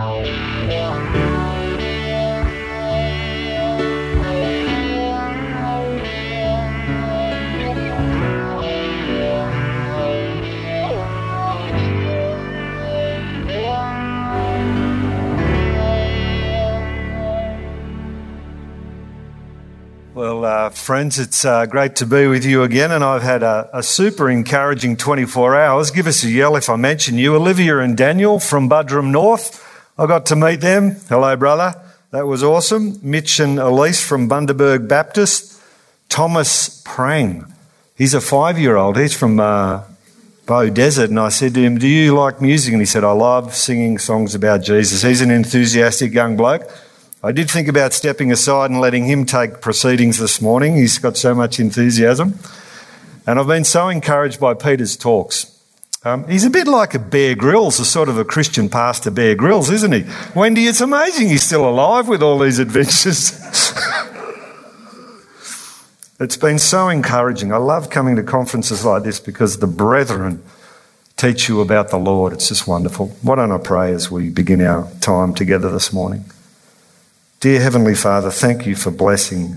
Friends, it's great to be with you again, and I've had a super encouraging 24 hours. Give us a yell if I mention you. Olivia and Daniel from Buderim North. I got to meet them. Hello, brother. That was awesome. Mitch and Elise from Bundaberg Baptist. Thomas Prang. He's a 5-year-old. He's from Bow Desert, and I said to him, do you like music? And he said, I love singing songs about Jesus. He's an enthusiastic young bloke. I did think about stepping aside and letting him take proceedings this morning. He's got so much enthusiasm. And I've been so encouraged by Peter's talks. He's a bit like a Bear Grylls, a sort of a Christian pastor Bear Grylls, isn't he? Wendy, it's amazing he's still alive with all these adventures. It's been so encouraging. I love coming to conferences like this because the brethren teach you about the Lord. It's just wonderful. Why don't I pray as we begin our time together this morning? Dear Heavenly Father, thank you for blessing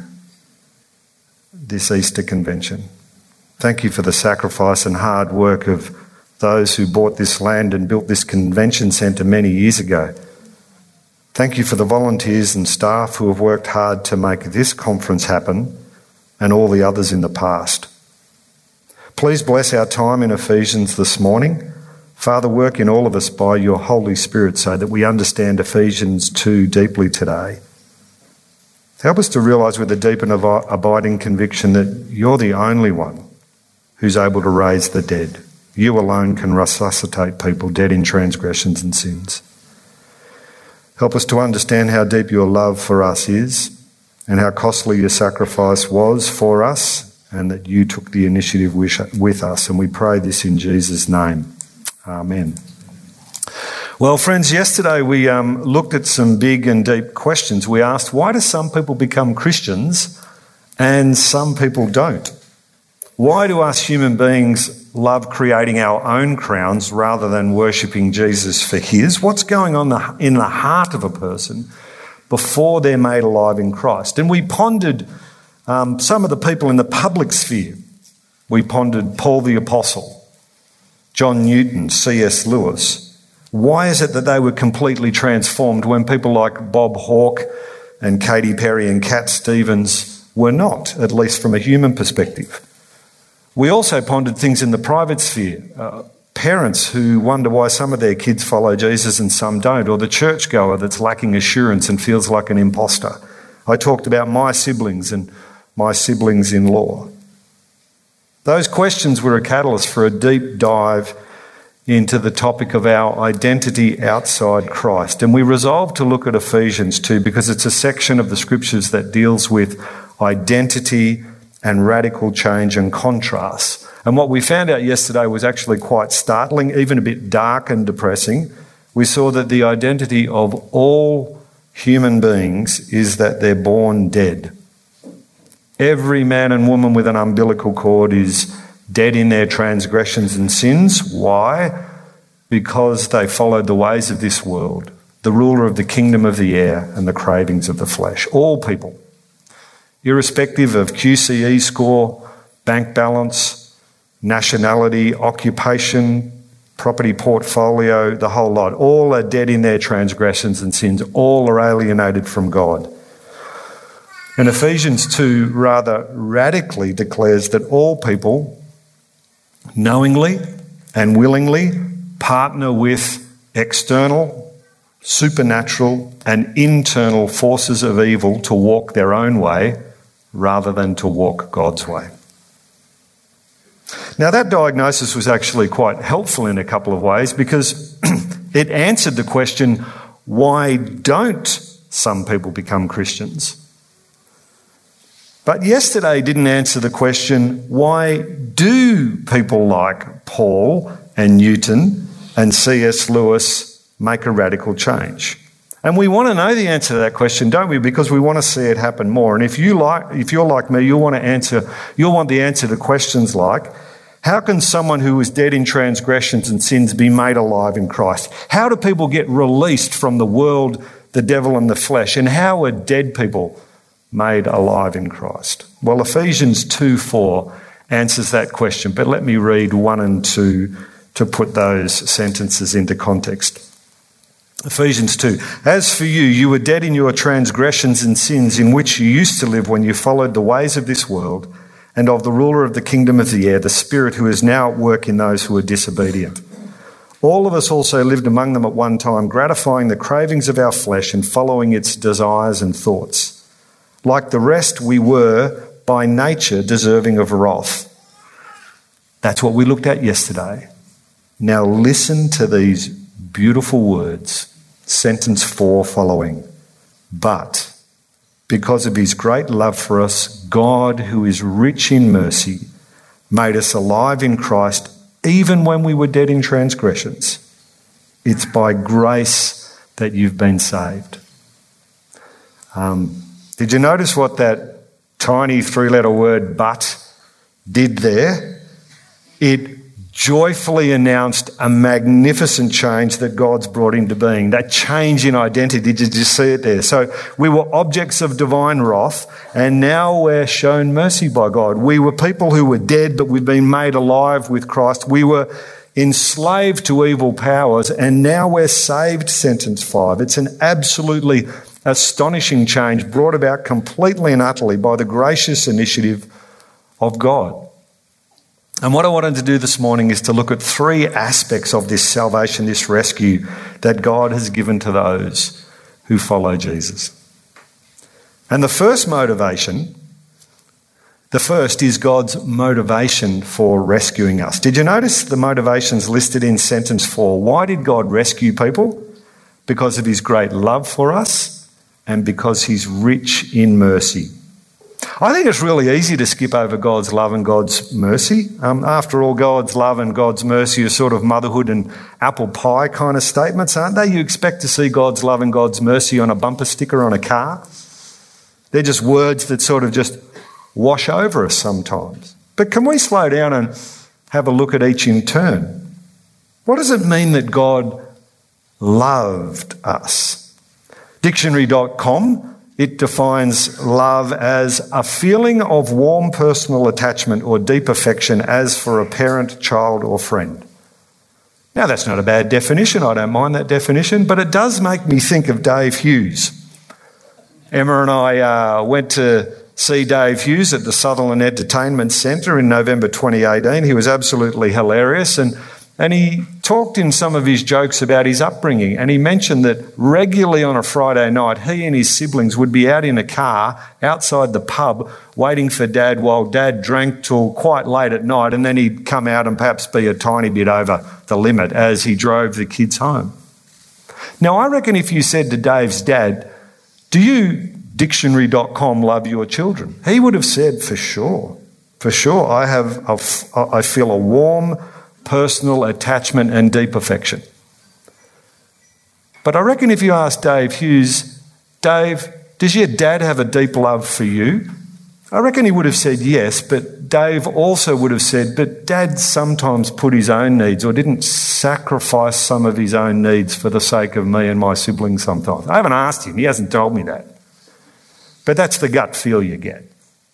this Easter convention. Thank you for the sacrifice and hard work of those who bought this land and built this convention centre many years ago. Thank you for the volunteers and staff who have worked hard to make this conference happen and all the others in the past. Please bless our time in Ephesians this morning. Father, work in all of us by your Holy Spirit so that we understand Ephesians 2 deeply today. Help us to realise with a deep and abiding conviction that you're the only one who's able to raise the dead. You alone can resuscitate people dead in transgressions and sins. Help us to understand how deep your love for us is and how costly your sacrifice was for us, and that you took the initiative with us. And we pray this in Jesus' name. Amen. Well, friends, yesterday we looked at some big and deep questions. We asked, why do some people become Christians and some people don't? Why do us human beings love creating our own crowns rather than worshipping Jesus for his? What's going on in the heart of a person before they're made alive in Christ? And we pondered some of the people in the public sphere. We pondered Paul the Apostle, John Newton, C.S. Lewis. Why is it that they were completely transformed when people like Bob Hawke and Katy Perry and Cat Stevens were not, at least from a human perspective? We also pondered things in the private sphere. Parents who wonder why some of their kids follow Jesus and some don't, or the churchgoer that's lacking assurance and feels like an imposter. I talked about my siblings and my siblings-in-law. Those questions were a catalyst for a deep dive into the topic of our identity outside Christ. And we resolved to look at Ephesians 2 because it's a section of the scriptures that deals with identity and radical change and contrast. And what we found out yesterday was actually quite startling, even a bit dark and depressing. We saw that the identity of all human beings is that they're born dead. Every man and woman with an umbilical cord is dead in their transgressions and sins. Why? Because they followed the ways of this world, the ruler of the kingdom of the air and the cravings of the flesh. All people, irrespective of QCE score, bank balance, nationality, occupation, property portfolio, the whole lot, all are dead in their transgressions and sins. All are alienated from God. And Ephesians 2 rather radically declares that all people knowingly and willingly partner with external, supernatural and internal forces of evil to walk their own way rather than to walk God's way. Now that diagnosis was actually quite helpful in a couple of ways because it answered the question, why don't some people become Christians? But yesterday didn't answer the question, why do people like Paul and Newton and C.S. Lewis make a radical change? And we want to know the answer to that question, don't we? Because we want to see it happen more. And if you're like me, you'll want the answer to questions like, How can someone who is dead in transgressions and sins be made alive in Christ? How do people get released from the world, the devil and the flesh? And how are dead people made alive in Christ? Well, Ephesians 2:4 answers that question, but let me read 1 and 2 to put those sentences into context. Ephesians 2, as for you, you were dead in your transgressions and sins in which you used to live when you followed the ways of this world and of the ruler of the kingdom of the air, the Spirit who is now at work in those who are disobedient. All of us also lived among them at one time, gratifying the cravings of our flesh and following its desires and thoughts. Like the rest, we were, by nature, deserving of wrath. That's what we looked at yesterday. Now listen to these beautiful words. Sentence 4 following. But because of his great love for us, God, who is rich in mercy, made us alive in Christ even when we were dead in transgressions. It's by grace that you've been saved. Did you notice what that tiny 3-letter word but did there? It joyfully announced a magnificent change that God's brought into being, that change in identity. Did you see it there? So we were objects of divine wrath, and now we're shown mercy by God. We were people who were dead, but we've been made alive with Christ. We were enslaved to evil powers, and now we're saved, sentence 5. It's an absolutely astonishing change brought about completely and utterly by the gracious initiative of God. And what I wanted to do this morning is to look at 3 aspects of this salvation, this rescue that God has given to those who follow Jesus. And the first is God's motivation for rescuing us. Did you notice the motivations listed in sentence 4? Why did God rescue people? Because of his great love for us and because he's rich in mercy. I think it's really easy to skip over God's love and God's mercy. After all, God's love and God's mercy are sort of motherhood and apple pie kind of statements, aren't they? You expect to see God's love and God's mercy on a bumper sticker on a car. They're just words that sort of just wash over us sometimes. But can we slow down and have a look at each in turn? What does it mean that God loved us? Dictionary.com, it defines love as a feeling of warm personal attachment or deep affection as for a parent, child or friend. Now that's not a bad definition, I don't mind that definition, but it does make me think of Dave Hughes. Emma and I went to see Dave Hughes at the Sutherland Entertainment Centre in November 2018. He was absolutely hilarious and he talked in some of his jokes about his upbringing, and he mentioned that regularly on a Friday night he and his siblings would be out in a car outside the pub waiting for Dad while Dad drank till quite late at night, and then he'd come out and perhaps be a tiny bit over the limit as he drove the kids home. Now I reckon if you said to Dave's dad, "Do you, Dictionary.com, love your children?" he would have said, for sure, I feel a warm personal attachment and deep affection. But I reckon if you ask Dave Hughes, "Dave, does your dad have a deep love for you?" I reckon he would have said yes, but Dave also would have said, "But Dad sometimes put his own needs or didn't sacrifice some of his own needs for the sake of me and my siblings sometimes." I haven't asked him, he hasn't told me that. But that's the gut feel you get.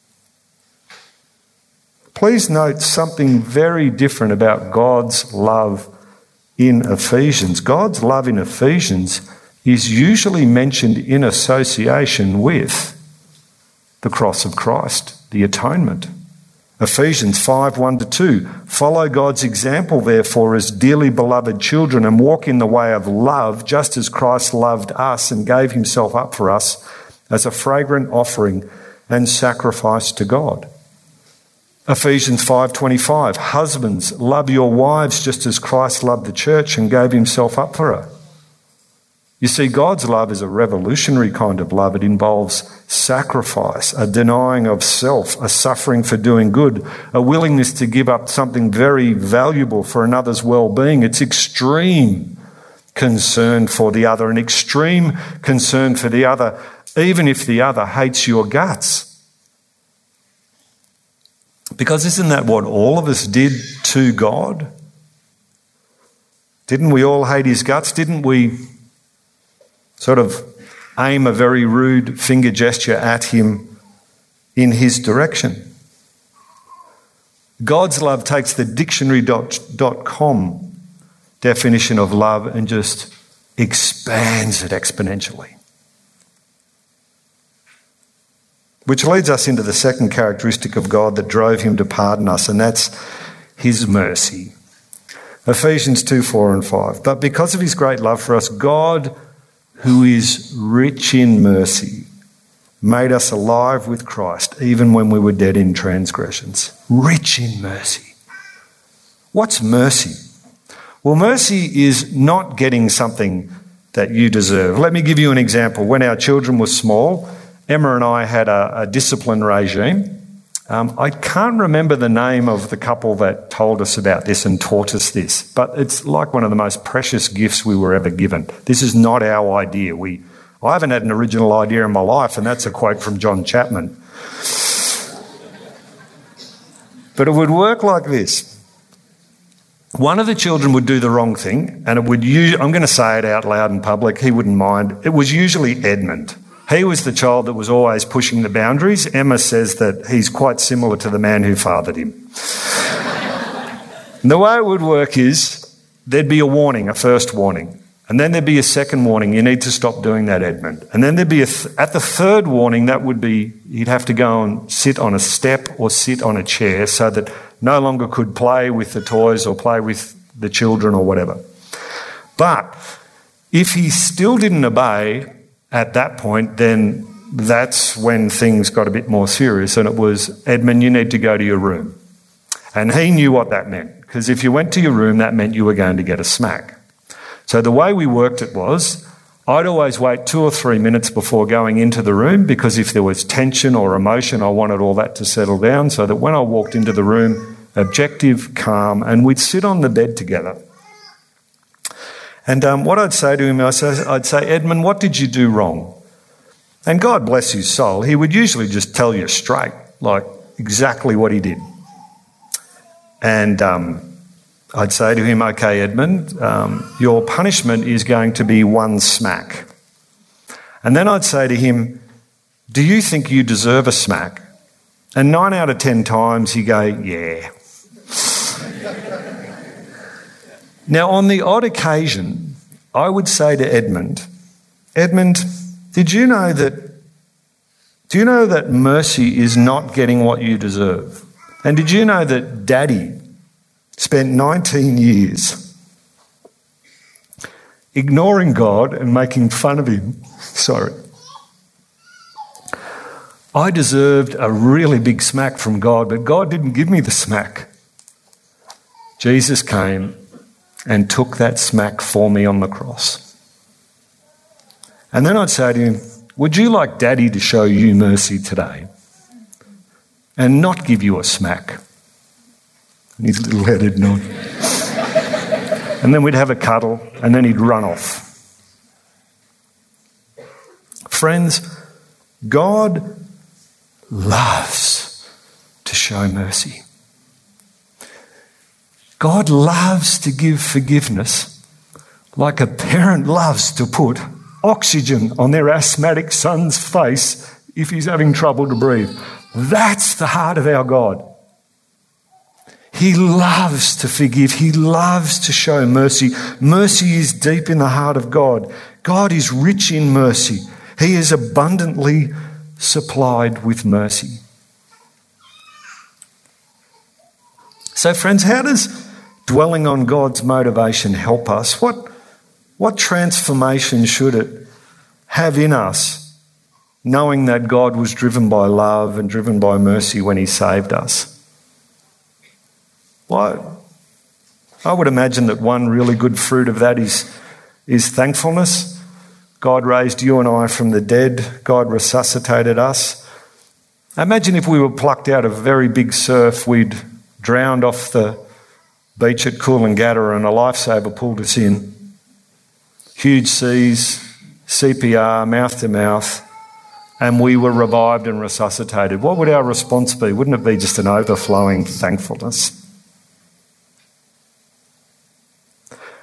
Please note something very different about God's love in Ephesians. God's love in Ephesians is usually mentioned in association with the cross of Christ, the atonement. Ephesians 5:1-2, follow God's example, therefore, as dearly beloved children, and walk in the way of love, just as Christ loved us and gave himself up for us as a fragrant offering and sacrifice to God. Ephesians 5:25, husbands, love your wives just as Christ loved the church and gave himself up for her. You see, God's love is a revolutionary kind of love. It involves sacrifice, a denying of self, a suffering for doing good, a willingness to give up something very valuable for another's well-being. It's extreme concern for the other, an extreme concern for the other, even if the other hates your guts. Because isn't that what all of us did to God? Didn't we all hate his guts? Didn't we sort of aim a very rude finger gesture at him in his direction? God's love takes the dictionary.com definition of love and just expands it exponentially. Which leads us into the second characteristic of God that drove him to pardon us, and that's his mercy. Ephesians 2, 4 and 5. But because of his great love for us, God, who is rich in mercy, made us alive with Christ, even when we were dead in transgressions. Rich in mercy. What's mercy? Well, mercy is not getting something that you deserve. Let me give you an example. When our children were small, Emma and I had a discipline regime. I can't remember the name of the couple that told us about this and taught us this, but it's like one of the most precious gifts we were ever given. This is not our idea. I haven't had an original idea in my life, and that's a quote from John Chapman. But it would work like this. One of the children would do the wrong thing, and I'm going to say it out loud in public, he wouldn't mind. It was usually Edmund. He was the child that was always pushing the boundaries. Emma says that he's quite similar to the man who fathered him. And the way it would work is there'd be a warning, a first warning. And then there'd be a second warning, you need to stop doing that, Edmund. And then there'd be at the third warning, that would be he'd have to go and sit on a step or sit on a chair so that no longer could play with the toys or play with the children or whatever. But if he still didn't obey at that point, then that's when things got a bit more serious, and it was, Edmund, you need to go to your room. And he knew what that meant, because if you went to your room, that meant you were going to get a smack. So the way we worked it was, I'd always wait 2 or 3 minutes before going into the room, because if there was tension or emotion, I wanted all that to settle down, so that when I walked into the room, objective, calm, and we'd sit on the bed together. And what I'd say to him, I'd say, Edmund, what did you do wrong? And God bless his soul, he would usually just tell you straight, like exactly what he did. And I'd say to him, okay, Edmund, your punishment is going to be 1 smack. And then I'd say to him, do you think you deserve a smack? And 9 out of 10 times he'd go, yeah. Now, on the odd occasion, I would say to Edmund, do you know that mercy is not getting what you deserve? And did you know that Daddy spent 19 years ignoring God and making fun of him? Sorry. I deserved a really big smack from God, but God didn't give me the smack. Jesus came and took that smack for me on the cross. And then I'd say to him, would you like Daddy to show you mercy today and not give you a smack? And his little headed nod. And then we'd have a cuddle, and then he'd run off. Friends, God loves to show mercy. God loves to give forgiveness like a parent loves to put oxygen on their asthmatic son's face if he's having trouble to breathe. That's the heart of our God. He loves to forgive. He loves to show mercy. Mercy is deep in the heart of God. God is rich in mercy. He is abundantly supplied with mercy. So, friends, how does dwelling on God's motivation help us? What transformation should it have in us, knowing that God was driven by love and driven by mercy when he saved us? Well, I would imagine that one really good fruit of that is thankfulness. God raised you and I from the dead. God resuscitated us. Imagine if we were plucked out of very big surf, we'd drowned off the beach at Coolangatta and a lifesaver pulled us in. Huge seas, CPR, mouth to mouth, and we were revived and resuscitated. What would our response be? Wouldn't it be just an overflowing thankfulness?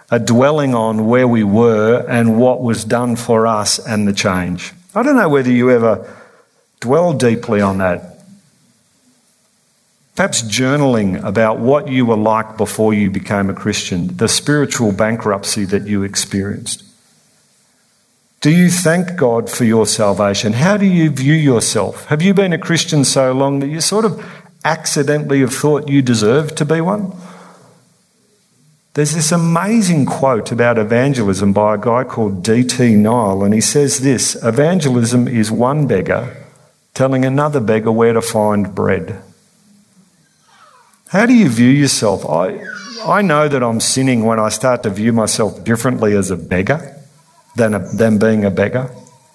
a dwelling on where we were and what was done for us and the change. I don't know whether you ever dwell deeply on that. Perhaps journaling about what you were like before you became a Christian, the spiritual bankruptcy that you experienced. Do you thank God for your salvation? How do you view yourself? Have you been a Christian so long that you sort of accidentally have thought you deserved to be one? There's this amazing quote about evangelism by a guy called D.T. Nile, and he says this: evangelism is one beggar telling another beggar where to find bread. How do you view yourself? I know that I'm sinning when I start to view myself differently as a beggar than being a beggar.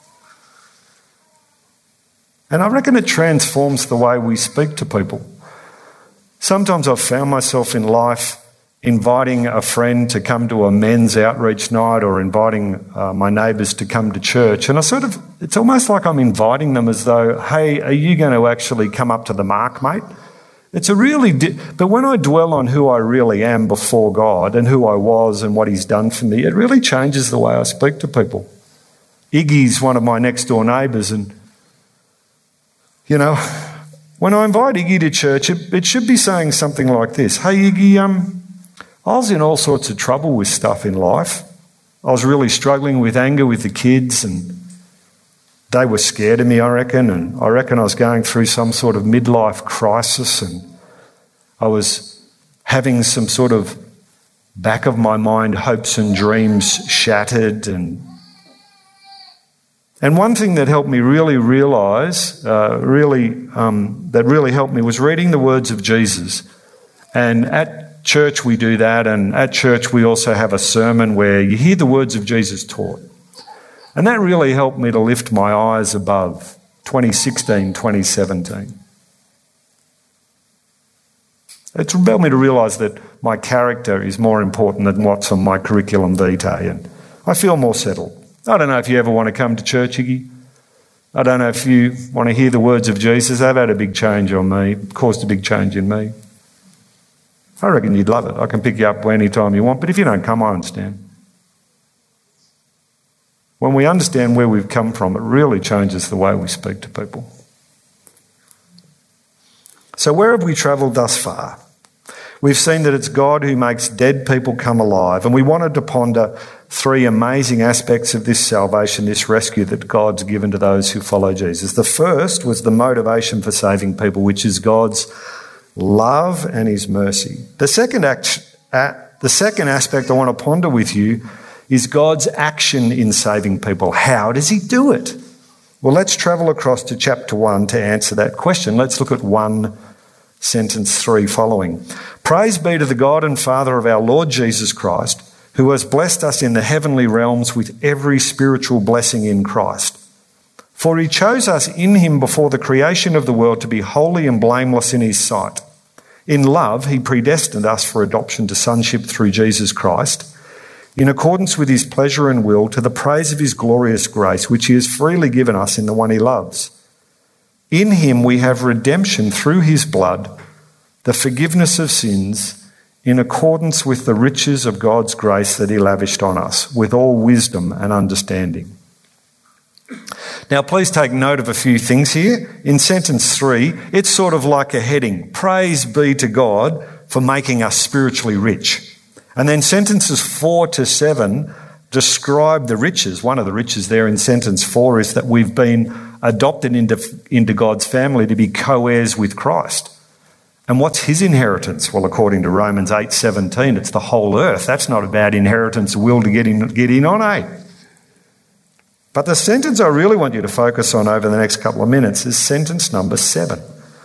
And I reckon it transforms the way we speak to people. Sometimes I've found myself in life inviting a friend to come to a men's outreach night or inviting my neighbours to come to church, and it's almost like I'm inviting them as though, hey, are you going to actually come up to the mark, mate? It's a but when I dwell on who I really am before God and who I was and what He's done for me, it really changes the way I speak to people. Iggy's one of my next door neighbours, and when I invite Iggy to church, it should be saying something like this: hey Iggy, I was in all sorts of trouble with stuff in life. I was really struggling with anger with the kids, and they were scared of me, I reckon, and I reckon I was going through some sort of midlife crisis, and I was having some sort of back of my mind hopes and dreams shattered. And one thing that helped me really realise, that really helped me, was reading the words of Jesus. And at church we do that, and at church we also have a sermon where you hear the words of Jesus taught. And that really helped me to lift my eyes above 2016, 2017. It's helped me to realise that my character is more important than what's on my curriculum vitae, and I feel more settled. I don't know if you ever want to come to church, Iggy. I don't know if you want to hear the words of Jesus. They've had a big change on me, caused a big change in me. I reckon you'd love it. I can pick you up any time you want, but if you don't come, I understand. When we understand where we've come from, it really changes the way we speak to people. So where have we travelled thus far? We've seen that it's God who makes dead people come alive, and we wanted to ponder three amazing aspects of this salvation, this rescue that God's given to those who follow Jesus. The first was the motivation for saving people, which is God's love and His mercy. The second aspect I want to ponder with you is God's action in saving people. How does He do it? Well, let's travel across to chapter 1 to answer that question. Let's look at 1 sentence 3 following. Praise be to the God and Father of our Lord Jesus Christ, who has blessed us in the heavenly realms with every spiritual blessing in Christ. For He chose us in Him before the creation of the world to be holy and blameless in His sight. In love, He predestined us for adoption to sonship through Jesus Christ, in accordance with His pleasure and will, to the praise of His glorious grace, which He has freely given us in the one He loves. In Him we have redemption through His blood, the forgiveness of sins, in accordance with the riches of God's grace that He lavished on us, with all wisdom and understanding. Now, please take note of a few things here. In sentence 3, it's sort of like a heading. Praise be to God for making us spiritually rich. And then sentences 4 to 7 describe the riches. One of the riches there in sentence 4 is that we've been adopted into God's family to be co-heirs with Christ. And what's His inheritance? Well, according to Romans 8:17, it's the whole earth. That's not a bad inheritance will to get in on, eh? But the sentence I really want you to focus on over the next couple of minutes is sentence number 7.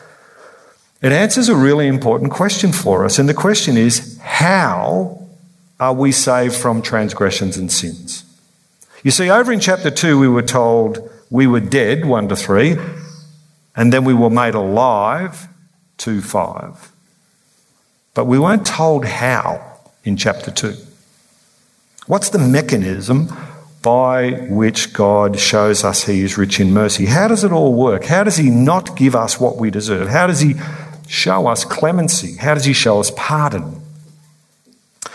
It answers a really important question for us, and the question is, how are we saved from transgressions and sins? You see, over in chapter 2 we were told we were dead, 1 to 3, and then we were made alive, 2:5. But we weren't told how in chapter 2. What's the mechanism by which God shows us He is rich in mercy? How does it all work? How does He not give us what we deserve? How does He show us clemency? How does He show us pardon?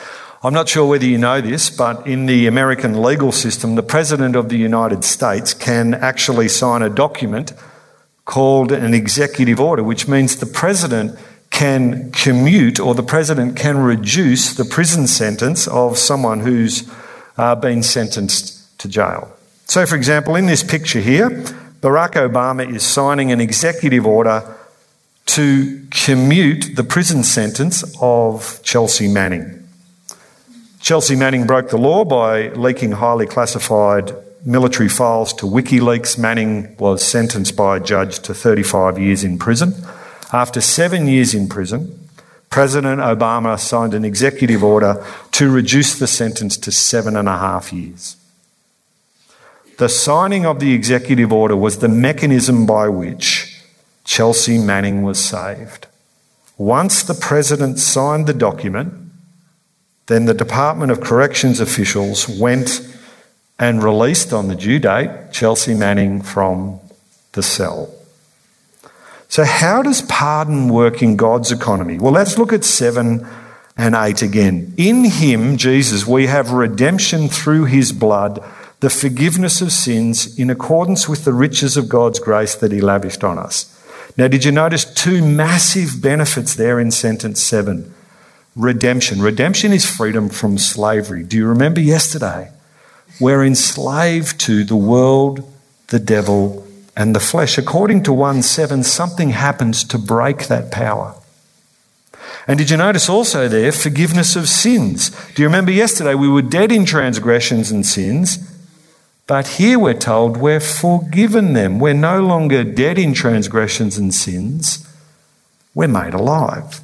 I'm not sure whether you know this, but in the American legal system, the President of the United States can actually sign a document called an executive order, which means the President can commute, or the President can reduce the prison sentence of someone who's been sentenced to jail. So, for example, in this picture here, Barack Obama is signing an executive order to commute the prison sentence of Chelsea Manning. Chelsea Manning broke the law by leaking highly classified military files to WikiLeaks. Manning was sentenced by a judge to 35 years in prison. After 7 years in prison, President Obama signed an executive order to reduce the sentence to 7.5 years. The signing of the executive order was the mechanism by which Chelsea Manning was saved. Once the President signed the document, then the Department of Corrections officials went and released on the due date Chelsea Manning from the cell. So how does pardon work in God's economy? Well, let's look at 7 and 8 again. In him, Jesus, we have redemption through his blood, the forgiveness of sins in accordance with the riches of God's grace that he lavished on us. Now, did you notice 2 massive benefits there in sentence 7? Redemption. Redemption is freedom from slavery. Do you remember yesterday? We're enslaved to the world, the devil, and the flesh. According to 1:7, something happens to break that power. And did you notice also there, forgiveness of sins? Do you remember yesterday we were dead in transgressions and sins, but here we're told we're forgiven them. We're no longer dead in transgressions and sins, we're made alive.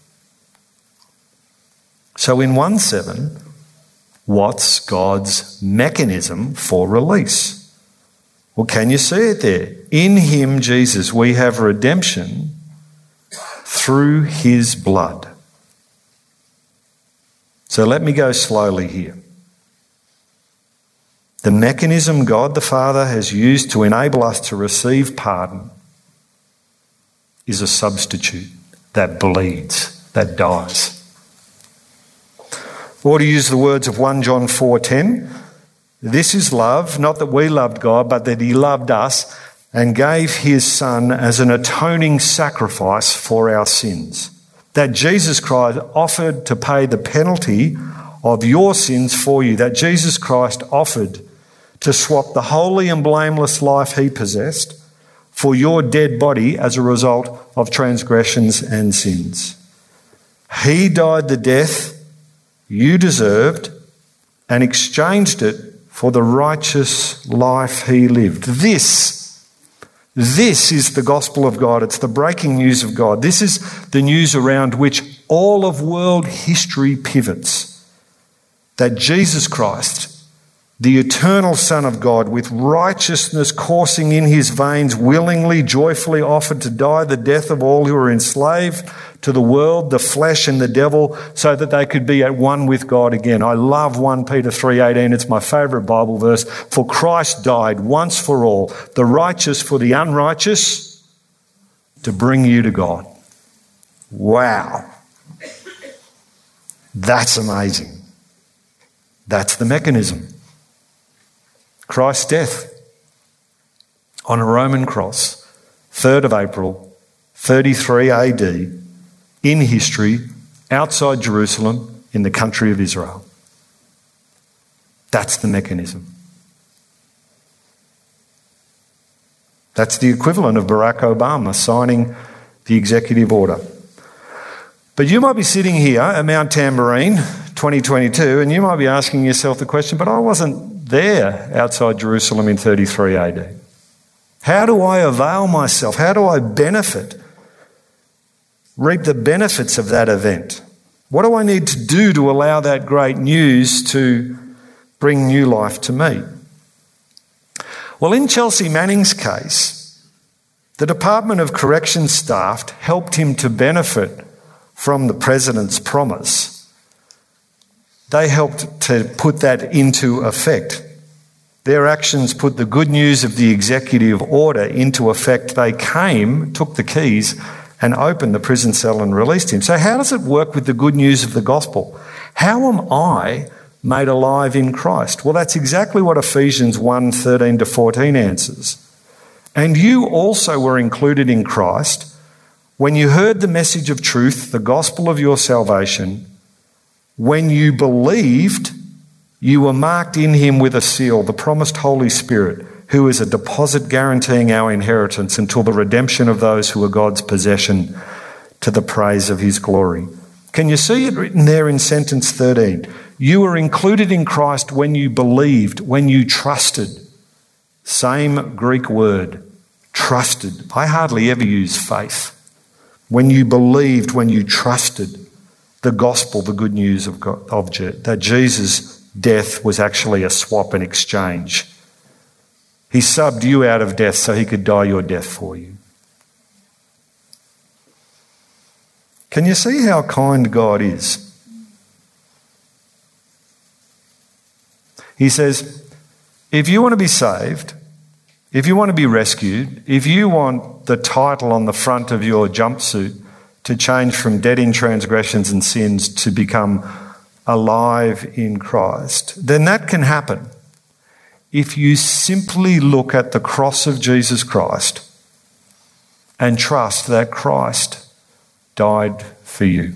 So in 1:7, what's God's mechanism for release? Well, can you see it there? In him, Jesus, we have redemption through his blood. So let me go slowly here. The mechanism God the Father has used to enable us to receive pardon is a substitute that bleeds, that dies. Or to use the words of 1 John 4:10, this is love, not that we loved God, but that he loved us and gave his Son as an atoning sacrifice for our sins. That Jesus Christ offered to pay the penalty of your sins for you. That Jesus Christ offered to swap the holy and blameless life he possessed for your dead body as a result of transgressions and sins. He died the death you deserved and exchanged it for the righteous life he lived. This is the gospel of God. It's the breaking news of God. This is the news around which all of world history pivots. That Jesus Christ, the eternal Son of God, with righteousness coursing in his veins, willingly, joyfully offered to die the death of all who are enslaved to the world, the flesh and the devil, so that they could be at one with God again. I love 1 Peter 3:18. It's my favourite Bible verse. For Christ died once for all, the righteous for the unrighteous, to bring you to God. Wow. That's amazing. That's the mechanism. Christ's death on a Roman cross, 3rd of April, 33 AD, in history, outside Jerusalem, in the country of Israel. That's the mechanism. That's the equivalent of Barack Obama signing the executive order. But you might be sitting here at Mount Tamborine 2022 and you might be asking yourself the question, but I wasn't there outside Jerusalem in 33 AD. How do I avail myself? How do I reap the benefits of that event? What do I need to do to allow that great news to bring new life to me? Well, in Chelsea Manning's case, the Department of Corrections staff helped him to benefit from the President's promise. They helped to put that into effect. Their actions put the good news of the executive order into effect. They came, took the keys, and opened the prison cell and released him. So how does it work with the good news of the gospel? How am I made alive in Christ? Well, that's exactly what Ephesians 1:13-14 answers. And you also were included in Christ when you heard the message of truth, the gospel of your salvation. When you believed, you were marked in him with a seal, the promised Holy Spirit, who is a deposit guaranteeing our inheritance until the redemption of those who are God's possession, to the praise of his glory. Can you see it written there in sentence 13? You were included in Christ when you believed, when you trusted. Same Greek word, trusted. I hardly ever use faith. When you believed, when you trusted the gospel, the good news of God, that Jesus' death was actually a swap and exchange. He subbed you out of death so he could die your death for you. Can you see how kind God is? He says, if you want to be saved, if you want to be rescued, if you want the title on the front of your jumpsuit to change from dead in transgressions and sins to become alive in Christ, then that can happen if you simply look at the cross of Jesus Christ and trust that Christ died for you.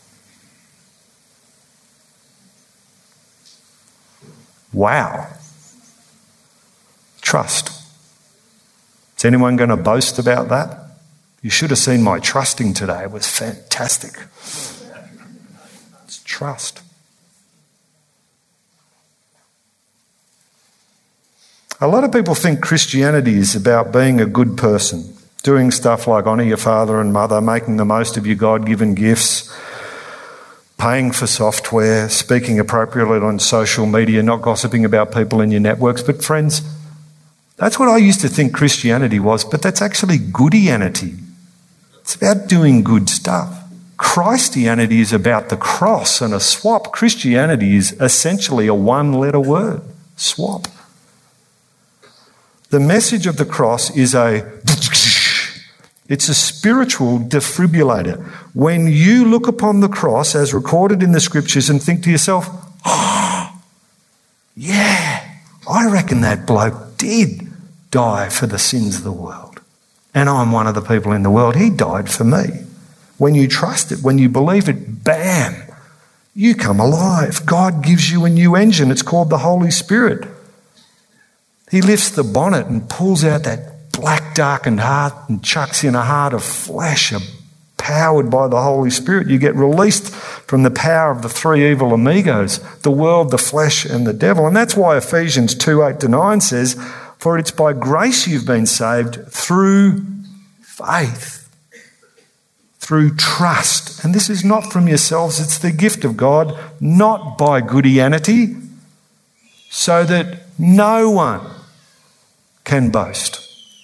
Wow. Trust. Is anyone going to boast about that? You should have seen my trusting today. It was fantastic. It's trust. A lot of people think Christianity is about being a good person, doing stuff like honour your father and mother, making the most of your God-given gifts, paying for software, speaking appropriately on social media, not gossiping about people in your networks. But friends, that's what I used to think Christianity was, but that's actually goodianity. It's about doing good stuff. Christianity is about the cross and a swap. Christianity is essentially a one-letter word, swap. The message of the cross is it's a spiritual defibrillator. When you look upon the cross as recorded in the scriptures and think to yourself, oh, yeah, I reckon that bloke did die for the sins of the world. And I'm one of the people in the world. He died for me. When you trust it, when you believe it, bam, you come alive. God gives you a new engine. It's called the Holy Spirit. He lifts the bonnet and pulls out that black, darkened heart and chucks in a heart of flesh, powered by the Holy Spirit. You get released from the power of the three evil amigos, the world, the flesh, and the devil. And that's why Ephesians 2:8-9 says, for it's by grace you've been saved through faith, through trust. And this is not from yourselves, it's the gift of God, not by goodianity, so that no one can boast.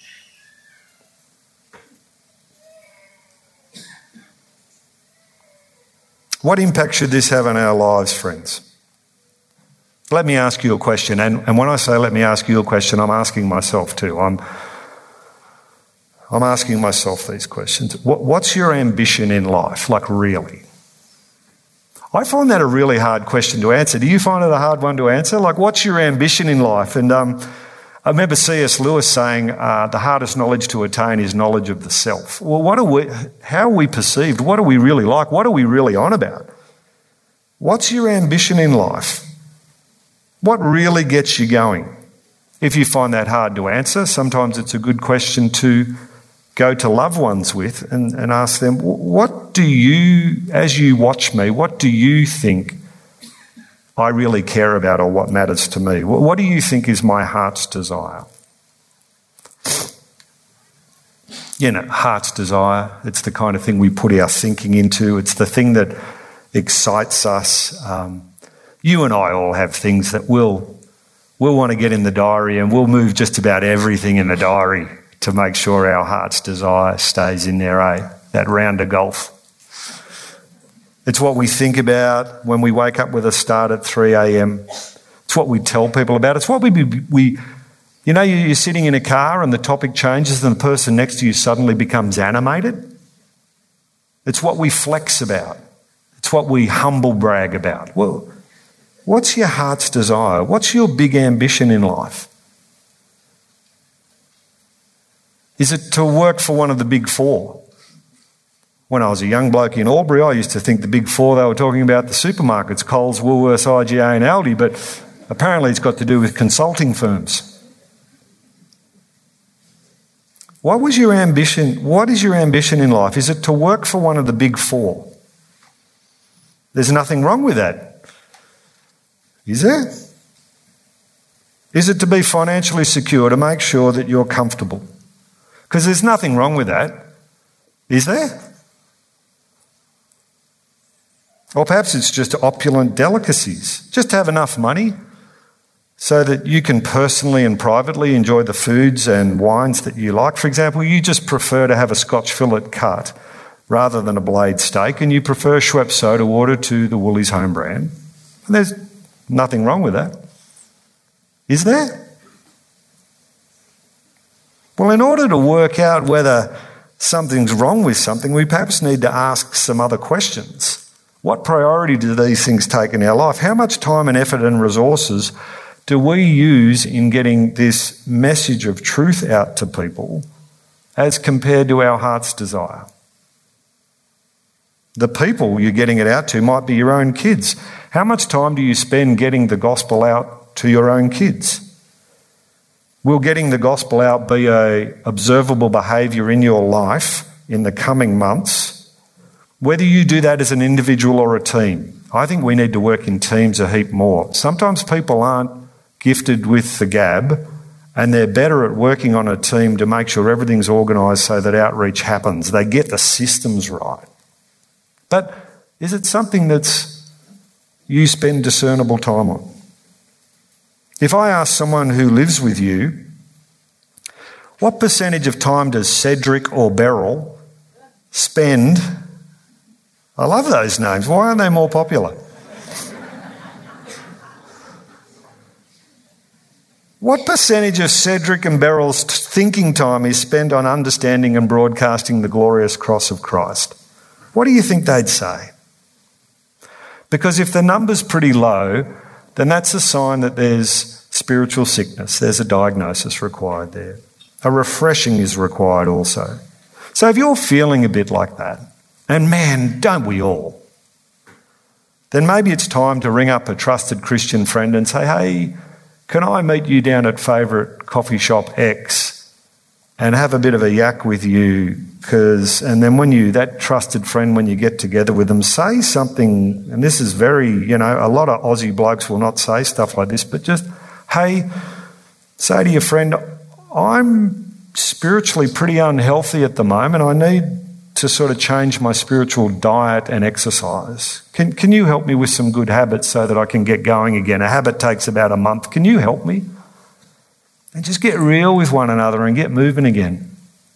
What impact should this have on our lives, friends? Let me ask you a question. And when I say let me ask you a question, I'm asking myself too. I'm asking myself these questions. What's your ambition in life? Like really? I find that a really hard question to answer. Do you find it a hard one to answer? Like, what's your ambition in life? And I remember C.S. Lewis saying the hardest knowledge to attain is knowledge of the self. Well, how are we perceived? What are we really like? What are we really on about? What's your ambition in life? What really gets you going? If you find that hard to answer, sometimes it's a good question to go to loved ones with and ask them, what do you, as you watch me, what do you think I really care about or what matters to me? What do you think is my heart's desire? You know, heart's desire, it's the kind of thing we put our thinking into. It's the thing that excites us. You and I all have things that we'll want to get in the diary, and we'll move just about everything in the diary to make sure our heart's desire stays in there, that round of golf. It's what we think about when we wake up with a start at 3 a.m. It's what we tell people about. It's what we you know, you're sitting in a car and the topic changes and the person next to you suddenly becomes animated. It's what we flex about. It's what we humble brag about. Well, what's your heart's desire? What's your big ambition in life? Is it to work for one of the big four? When I was a young bloke in Albury, I used to think the big four, they were talking about the supermarkets, Coles, Woolworths, IGA and Aldi, but apparently it's got to do with consulting firms. What was your ambition? What is your ambition in life? Is it to work for one of the big four? There's nothing wrong with that. Is there? Is it to be financially secure, to make sure that you're comfortable? Because there's nothing wrong with that. Is there? Or perhaps it's just opulent delicacies. Just to have enough money so that you can personally and privately enjoy the foods and wines that you like. For example, you just prefer to have a Scotch fillet cut rather than a blade steak, and you prefer Schweppes soda water to the Woolies home brand. And there's nothing wrong with that. Is there? Well, in order to work out whether something's wrong with something, we perhaps need to ask some other questions. What priority do these things take in our life? How much time and effort and resources do we use in getting this message of truth out to people as compared to our heart's desire? The people you're getting it out to might be your own kids. How much time do you spend getting the gospel out to your own kids? Will getting the gospel out be an observable behaviour in your life in the coming months? Whether you do that as an individual or a team, I think we need to work in teams a heap more. Sometimes people aren't gifted with the gab, and they're better at working on a team to make sure everything's organised so that outreach happens. They get the systems right. But is it something that's you spend discernible time on? If I ask someone who lives with you, what percentage of time does Cedric or Beryl spend? I love those names. Why aren't they more popular? What percentage of Cedric and Beryl's thinking time is spent on understanding and broadcasting the glorious cross of Christ? What do you think they'd say? Because if the number's pretty low, then that's a sign that there's spiritual sickness. There's a diagnosis required there. A refreshing is required also. So if you're feeling a bit like that, and man, don't we all, then maybe it's time to ring up a trusted Christian friend and say, hey, can I meet you down at favourite coffee shop X and have a bit of a yak with you? And then that trusted friend, when you get together with them, say something, and this is very, a lot of Aussie blokes will not say stuff like this, but just, hey, say to your friend, I'm spiritually pretty unhealthy at the moment. I need to sort of change my spiritual diet and exercise. Can you help me with some good habits so that I can get going again? A habit takes about a month. Can you help me? And just get real with one another and get moving again.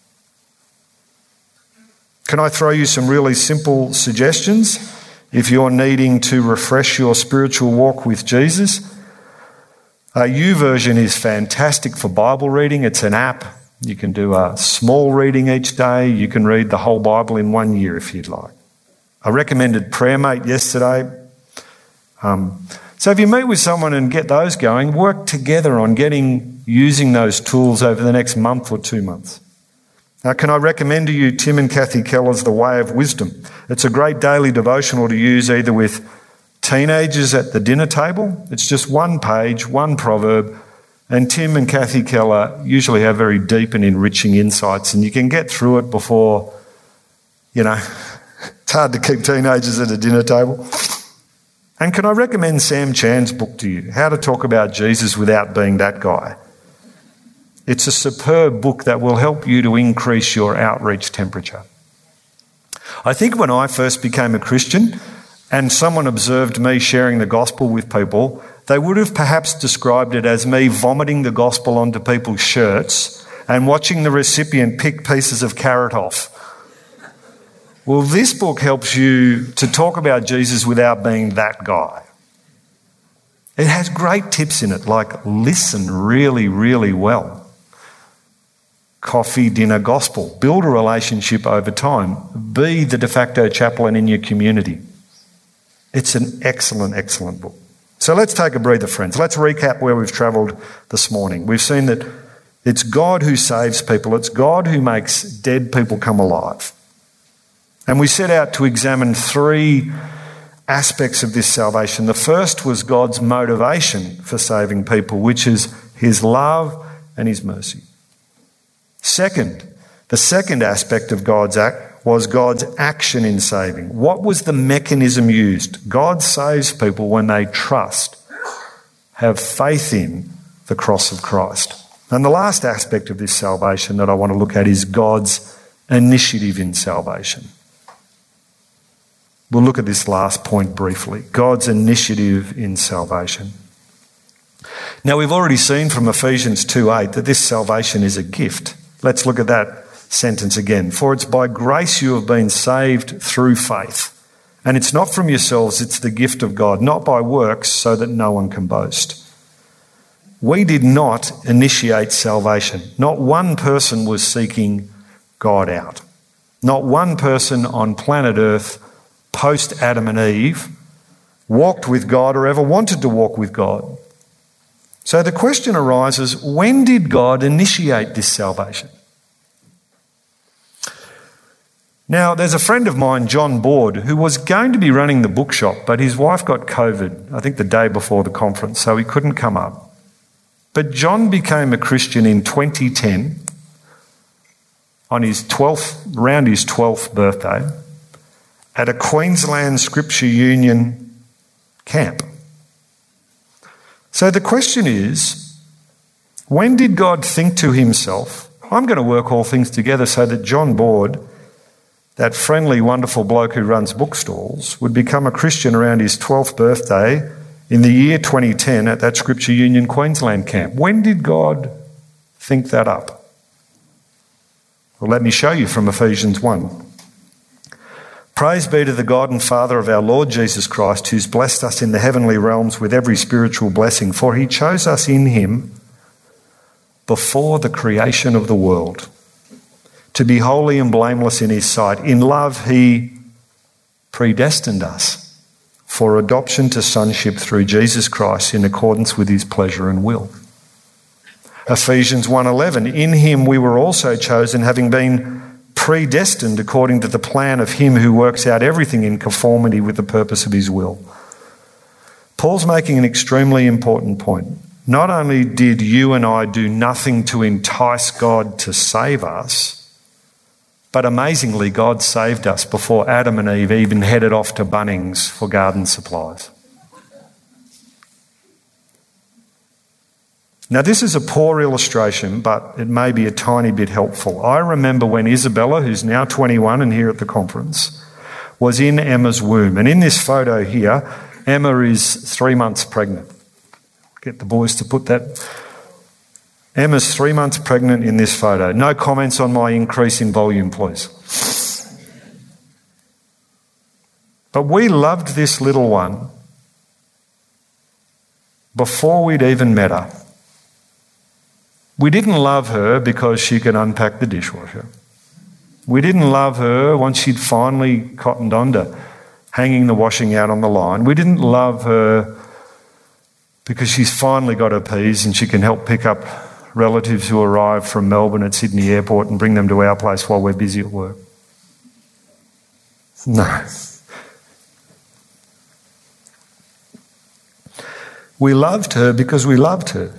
Can I throw you some really simple suggestions if you're needing to refresh your spiritual walk with Jesus? YouVersion is fantastic for Bible reading. It's an app. You can do a small reading each day. You can read the whole Bible in 1 year if you'd like. I recommended PrayerMate yesterday. So if you meet with someone and get those going, work together on using those tools over the next month or 2 months. Now, can I recommend to you Tim and Kathy Keller's The Way of Wisdom? It's a great daily devotional to use either with teenagers at the dinner table. It's just one page, one proverb, and Tim and Kathy Keller usually have very deep and enriching insights, and you can get through it before, it's hard to keep teenagers at a dinner table. And can I recommend Sam Chan's book to you, How to Talk About Jesus Without Being That Guy? It's a superb book that will help you to increase your outreach temperature. I think when I first became a Christian and someone observed me sharing the gospel with people, they would have perhaps described it as me vomiting the gospel onto people's shirts and watching the recipient pick pieces of carrot off. Well, this book helps you to talk about Jesus without being that guy. It has great tips in it, like listen really, really well. Coffee, dinner, gospel. Build a relationship over time. Be the de facto chaplain in your community. It's an excellent, excellent book. So let's take a breather, friends. Let's recap where we've travelled this morning. We've seen that it's God who saves people. It's God who makes dead people come alive. And we set out to examine three aspects of this salvation. The first was God's motivation for saving people, which is his love and his mercy. Second, the second aspect of God's act was God's action in saving. What was the mechanism used? God saves people when they trust, have faith in the cross of Christ. And the last aspect of this salvation that I want to look at is God's initiative in salvation. We'll look at this last point briefly. God's initiative in salvation. Now, we've already seen from Ephesians 2:8 that this salvation is a gift. Let's look at that sentence again. For it's by grace you have been saved through faith. And it's not from yourselves, it's the gift of God, not by works, so that no one can boast. We did not initiate salvation. Not one person was seeking God out. Not one person on planet Earth post Adam and Eve walked with God or ever wanted to walk with God. So the question arises, when did God initiate this salvation? Now, there's a friend of mine, John Board, who was going to be running the bookshop, but his wife got COVID, I think the day before the conference, so he couldn't come up. But John became a Christian in 2010 on around his 12th birthday at a Queensland Scripture Union camp. So the question is, when did God think to himself, I'm going to work all things together so that John Board, that friendly, wonderful bloke who runs bookstalls, would become a Christian around his 12th birthday in the year 2010 at that Scripture Union Queensland camp? When did God think that up? Well, let me show you from Ephesians 1. Praise be to the God and Father of our Lord Jesus Christ, who's blessed us in the heavenly realms with every spiritual blessing, for he chose us in him before the creation of the world, to be holy and blameless in his sight. In love he predestined us for adoption to sonship through Jesus Christ in accordance with his pleasure and will. Ephesians 1:11, in him we were also chosen, having been predestined according to the plan of him who works out everything in conformity with the purpose of his will. Paul's making an extremely important point. Not only did you and I do nothing to entice God to save us, but amazingly, God saved us before Adam and Eve even headed off to Bunnings for garden supplies. Now, this is a poor illustration, but it may be a tiny bit helpful. I remember when Isabella, who's now 21 and here at the conference, was in Emma's womb. And in this photo here, Emma is 3 months pregnant. Get the boys to put that. Emma's 3 months pregnant in this photo. No comments on my increase in volume, please. But we loved this little one before we'd even met her. We didn't love her because she could unpack the dishwasher. We didn't love her once she'd finally cottoned on to hanging the washing out on the line. We didn't love her because she's finally got her P's and she can help pick up relatives who arrive from Melbourne at Sydney Airport and bring them to our place while we're busy at work. No. We loved her because we loved her.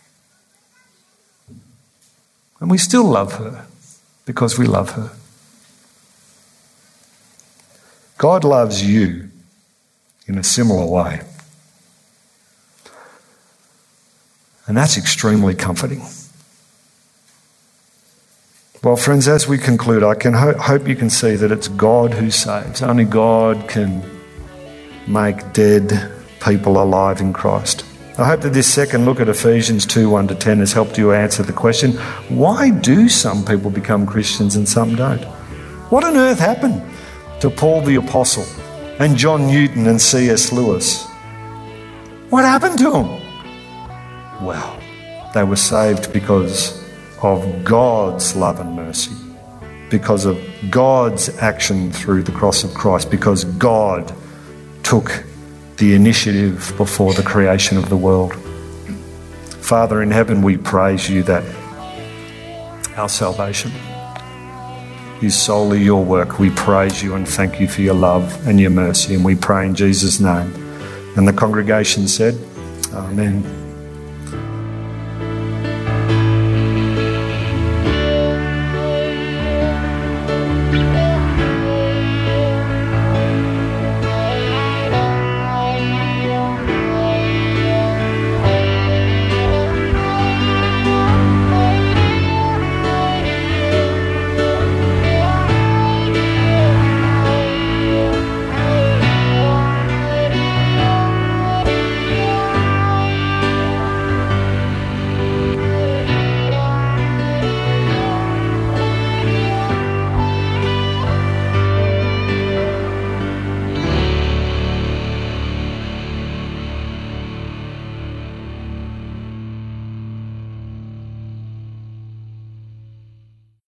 And we still love her because we love her. God loves you in a similar way. And that's extremely comforting. Well, friends, as we conclude, I can hope you can see that it's God who saves. Only God can make dead people alive in Christ. I hope that this second look at Ephesians 2:1-10 has helped you answer the question, why do some people become Christians and some don't? What on earth happened to Paul the Apostle and John Newton and C.S. Lewis? What happened to them? Well, they were saved because of God's love and mercy, because of God's action through the cross of Christ, because God took the initiative before the creation of the world. Father in heaven, we praise you that our salvation is solely your work. We praise you and thank you for your love and your mercy, and we pray in Jesus' name. And the congregation said, Amen.